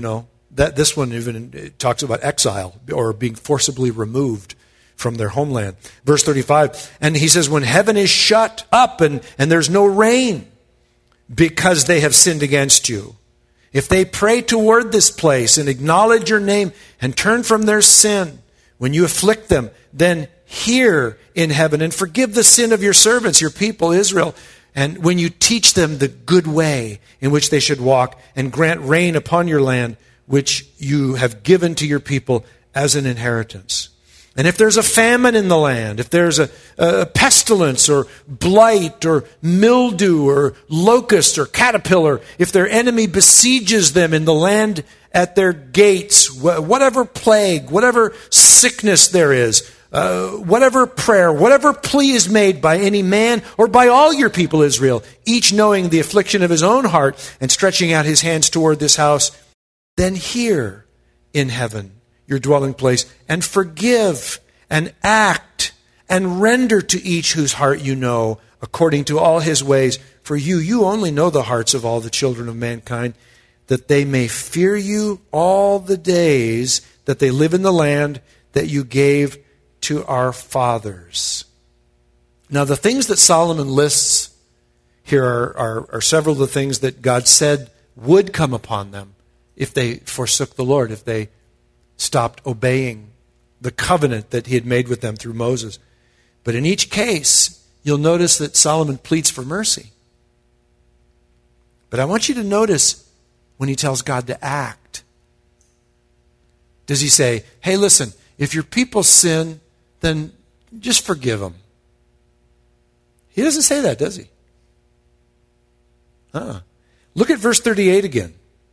That this one even talks about exile or being forcibly removed from their homeland. Verse thirty-five, and he says, when heaven is shut up and, and there's no rain because they have sinned against you, if they pray toward this place and acknowledge your name and turn from their sin, when you afflict them, then hear in heaven and forgive the sin of your servants, your people, Israel. And when you teach them the good way in which they should walk and grant rain upon your land, which you have given to your people as an inheritance. And if there's a famine in the land, if there's a, a pestilence or blight or mildew or locust or caterpillar, if their enemy besieges them in the land at their gates, whatever plague, whatever sickness there is, uh, whatever prayer, whatever plea is made by any man or by all your people Israel, each knowing the affliction of his own heart and stretching out his hands toward this house, then hear in heaven your dwelling place, and forgive and act and render to each whose heart you know, according to all his ways. For you, you only know the hearts of all the children of mankind, that they may fear you all the days that they live in the land that you gave to our fathers. Now, the things that Solomon lists here are, are, are several of the things that God said would come upon them if they forsook the Lord, if they stopped obeying the covenant that he had made with them through Moses. But in each case, you'll notice that Solomon pleads for mercy. But I want you to notice when he tells God to act. Does he say, hey, listen, if your people sin, then just forgive them? He doesn't say that, does he? Uh-uh. Look at verse thirty-eight again.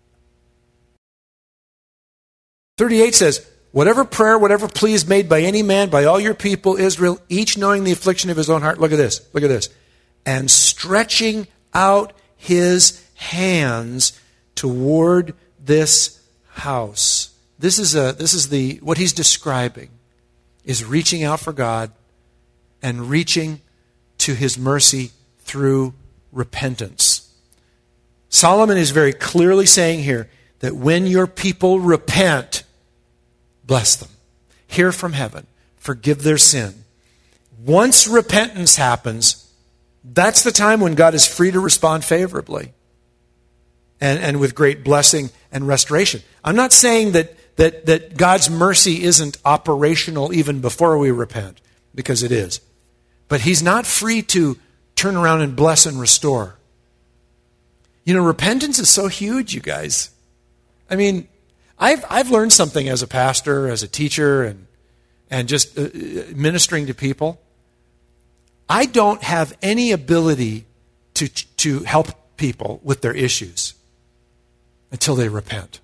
thirty-eight says, whatever prayer, whatever plea is made by any man, by all your people, Israel, each knowing the affliction of his own heart. Look at this. Look at this. And stretching out his hands toward this house. This is a, this is the, what he's describing is reaching out for God and reaching to his mercy through repentance. Solomon is very clearly saying here that when your people repent, bless them. Hear from heaven. Forgive their sin. Once repentance happens, that's the time when God is free to respond favorably and, and with great blessing and restoration. I'm not saying that, that, that God's mercy isn't operational even before we repent, because it is. But he's not free to turn around and bless and restore. You know, repentance is so huge, you guys. I mean, I've I've learned something as a pastor, as a teacher, and and just uh, ministering to people. I don't have any ability to to help people with their issues until they repent.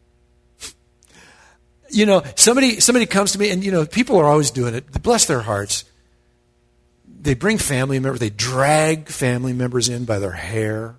You know, somebody somebody comes to me, and you know, people are always doing it. Bless their hearts. They bring family members. They drag family members in by their hair.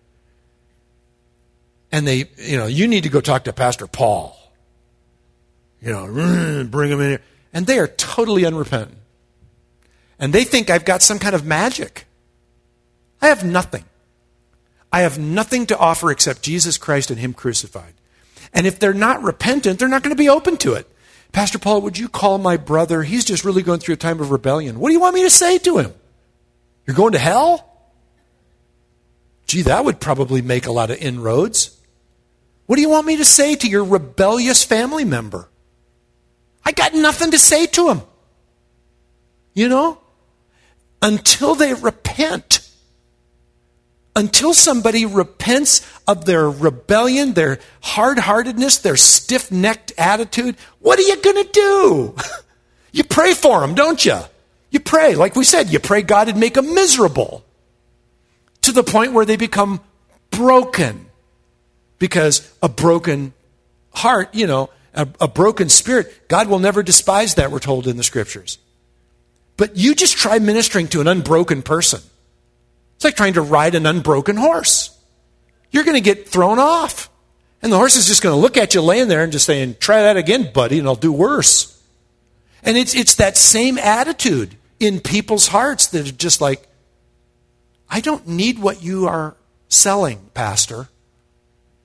And they, you know, you need to go talk to Pastor Paul. You know, bring them in here. And they are totally unrepentant. And they think I've got some kind of magic. I have nothing. I have nothing to offer except Jesus Christ and him crucified. And if they're not repentant, they're not going to be open to it. Pastor Paul, would you call my brother? He's just really going through a time of rebellion. What do you want me to say to him? You're going to hell? Gee, that would probably make a lot of inroads. What do you want me to say to your rebellious family member? I got nothing to say to him. You know? Until they repent. Until somebody repents of their rebellion, their hard-heartedness, their stiff-necked attitude, what are you going to do? You pray for them, don't you? You pray. Like we said, you pray God would make them miserable to the point where they become broken. Because a broken heart, you know, a, a broken spirit, God will never despise that, we're told in the scriptures. But you just try ministering to an unbroken person. It's like trying to ride an unbroken horse. You're going to get thrown off. And the horse is just going to look at you laying there and just saying, try that again, buddy, and I'll do worse. And it's it's that same attitude in people's hearts that are just like, I don't need what you are selling, Pastor.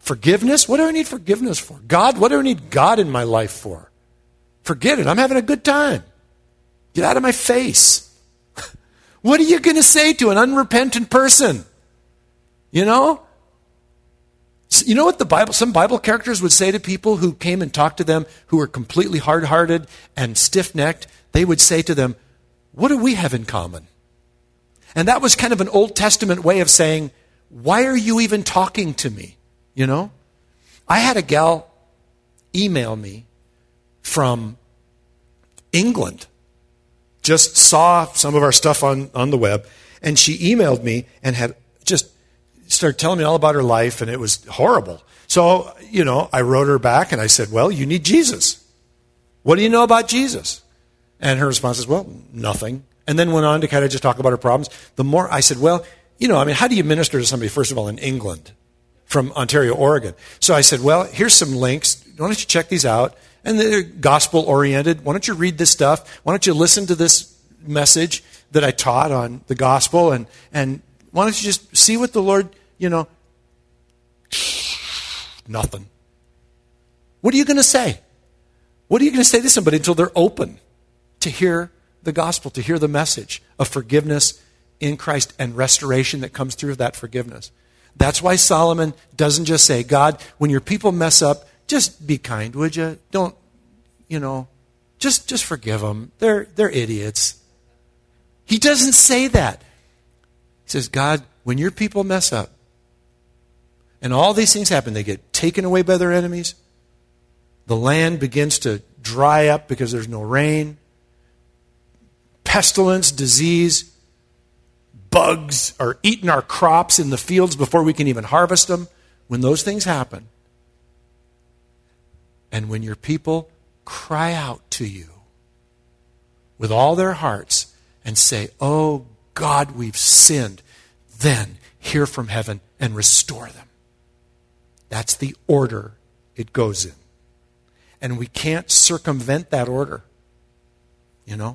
Forgiveness? What do I need forgiveness for? God, what do I need God in my life for? Forget it. I'm having a good time. Get out of my face. What are you going to say to an unrepentant person? You know? You know what the Bible, some Bible characters would say to people who came and talked to them who were completely hard-hearted and stiff-necked? They would say to them, what do we have in common? And that was kind of an Old Testament way of saying, why are you even talking to me? You know? I had a gal email me from England. Just saw some of our stuff on, on the web, and she emailed me and had just started telling me all about her life, and it was horrible. So, you know, I wrote her back, and I said, well, you need Jesus. What do you know about Jesus? And her response is, well, nothing. And then went on to kind of just talk about her problems. The more I said, well, you know, I mean, how do you minister to somebody, first of all, in England, from Ontario, Oregon? So I said, well, here's some links. Why don't you check these out? And they're gospel-oriented. Why don't you read this stuff? Why don't you listen to this message that I taught on the gospel? And, and why don't you just see what the Lord, you know, nothing. What are you going to say? What are you going to say to somebody until they're open to hear the gospel, to hear the message of forgiveness in Christ and restoration that comes through that forgiveness? That's why Solomon doesn't just say, God, when your people mess up, just be kind, would you? Don't, you know, just just forgive them. They're they're idiots. He doesn't say that. He says, God, when your people mess up, and all these things happen, they get taken away by their enemies, the land begins to dry up because there's no rain, pestilence, disease, bugs are eating our crops in the fields before we can even harvest them. When those things happen, and when your people cry out to you with all their hearts and say, oh God, we've sinned, then hear from heaven and restore them. That's the order it goes in. And we can't circumvent that order. You know?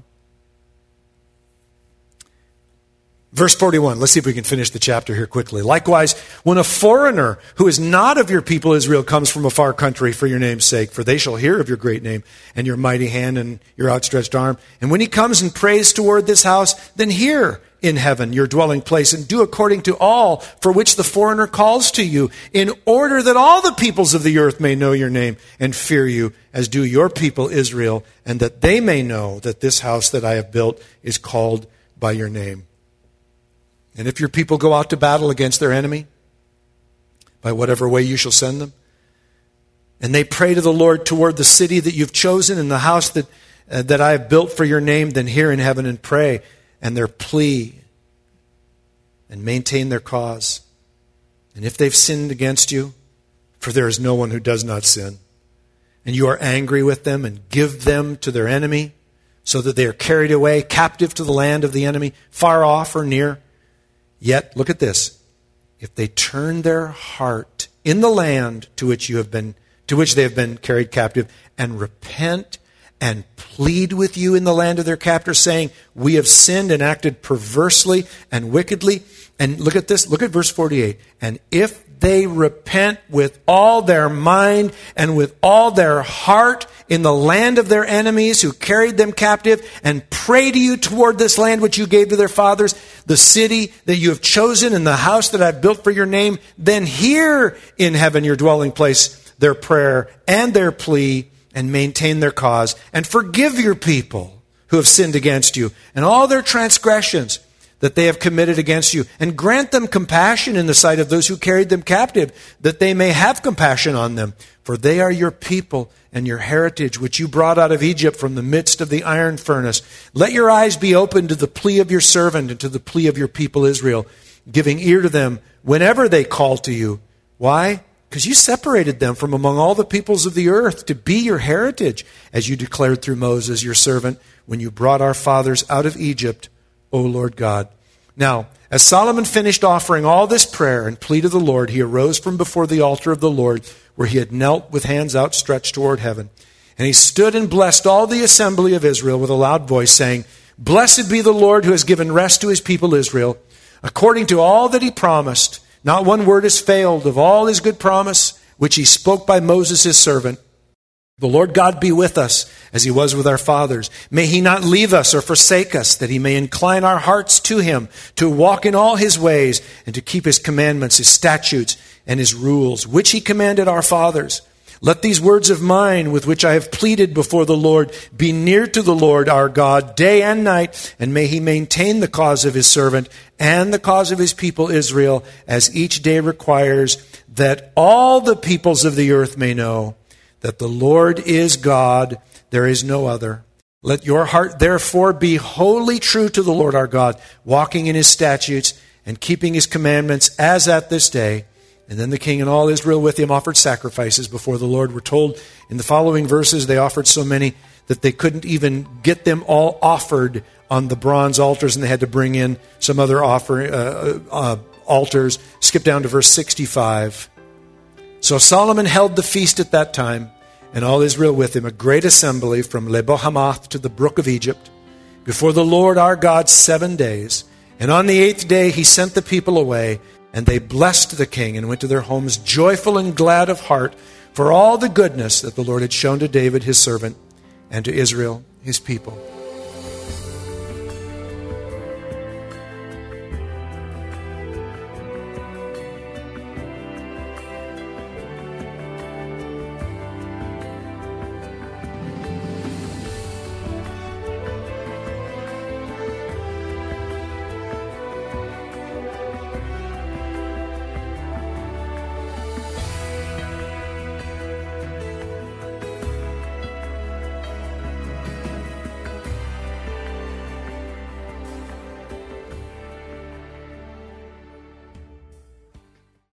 Verse forty-one, let's see if we can finish the chapter here quickly. Likewise, when a foreigner who is not of your people Israel comes from a far country for your name's sake, for they shall hear of your great name and your mighty hand and your outstretched arm. And when he comes and prays toward this house, then hear in heaven your dwelling place and do according to all for which the foreigner calls to you, in order that all the peoples of the earth may know your name and fear you, as do your people Israel, and that they may know that this house that I have built is called by your name. And if your people go out to battle against their enemy, by whatever way you shall send them, and they pray to the Lord toward the city that you've chosen and the house that, uh, that I have built for your name, then hear in heaven and pray, and their plea, and maintain their cause. And if they've sinned against you, for there is no one who does not sin, and you are angry with them and give them to their enemy, so that they are carried away captive to the land of the enemy, far off or near, yet, look at this, if they turn their heart in the land to which you have been, to which they have been carried captive, and repent and plead with you in the land of their captors, saying, we have sinned and acted perversely and wickedly. And look at this, look at verse forty-eight. And if they repent with all their mind and with all their heart in the land of their enemies who carried them captive, and pray to you toward this land which you gave to their fathers, the city that you have chosen and the house that I've built for your name, then hear in heaven your dwelling place their prayer and their plea, and maintain their cause, and forgive your people who have sinned against you, and all their transgressions that they have committed against you, and grant them compassion in the sight of those who carried them captive, that they may have compassion on them. For they are your people and your heritage, which you brought out of Egypt from the midst of the iron furnace. Let your eyes be open to the plea of your servant and to the plea of your people Israel, giving ear to them whenever they call to you. Why? Because you separated them from among all the peoples of the earth to be your heritage, as you declared through Moses, your servant, when you brought our fathers out of Egypt, O Lord God. Now, as Solomon finished offering all this prayer and plea to the Lord, he arose from before the altar of the Lord, where he had knelt with hands outstretched toward heaven. And he stood and blessed all the assembly of Israel with a loud voice, saying, Blessed be the Lord who has given rest to his people Israel, according to all that he promised. Not one word has failed of all his good promise which he spoke by Moses his servant. The Lord God be with us, as he was with our fathers. May he not leave us or forsake us, that he may incline our hearts to him, to walk in all his ways, and to keep his commandments, his statutes, and his rules, which he commanded our fathers. Let these words of mine, with which I have pleaded before the Lord, be near to the Lord our God day and night, and may he maintain the cause of his servant and the cause of his people Israel, as each day requires, that all the peoples of the earth may know that the Lord is God, there is no other. Let your heart therefore be wholly true to the Lord our God, walking in his statutes and keeping his commandments as at this day. And then the king and all Israel with him offered sacrifices before the Lord. We're told in the following verses they offered so many that they couldn't even get them all offered on the bronze altars, and they had to bring in some other offer, uh, uh, altars. Skip down to verse sixty-five. So Solomon held the feast at that time, and all Israel with him, a great assembly from Lebo Hamath to the brook of Egypt, before the Lord our God seven days. And on the eighth day he sent the people away, and they blessed the king and went to their homes joyful and glad of heart for all the goodness that the Lord had shown to David his servant and to Israel his people.